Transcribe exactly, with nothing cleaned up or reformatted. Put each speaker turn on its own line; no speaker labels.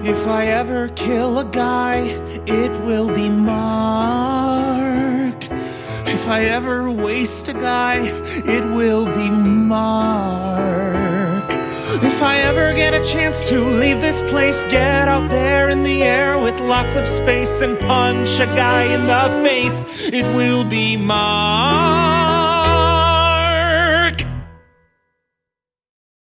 If I ever kill a guy, it will be Mark. If I ever waste a guy, it will be Mark. If I ever get a chance to leave this place, get out there in the air with lots of space and punch a guy in the face, it will be Mark.